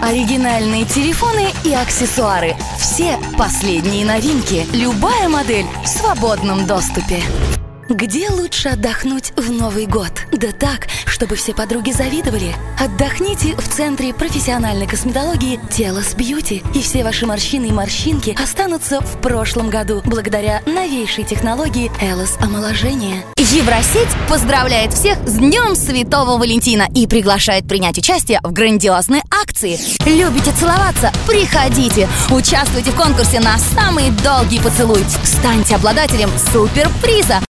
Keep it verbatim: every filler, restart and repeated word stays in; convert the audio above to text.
Оригинальные телефоны и аксессуары. Все последние новинки. Любая модель в свободном доступе. Где лучше отдохнуть в Новый год? Да так, чтобы все подруги завидовали. Отдохните в центре профессиональной косметологии Телос Бьюти, и все ваши морщины и морщинки останутся в прошлом году благодаря новейшей технологии Элос омоложения. Евросеть поздравляет всех с Днем Святого Валентина и приглашает принять участие в грандиозной акции. Любите целоваться? Приходите! Участвуйте в конкурсе на самый долгий поцелуй. Станьте обладателем суперприза.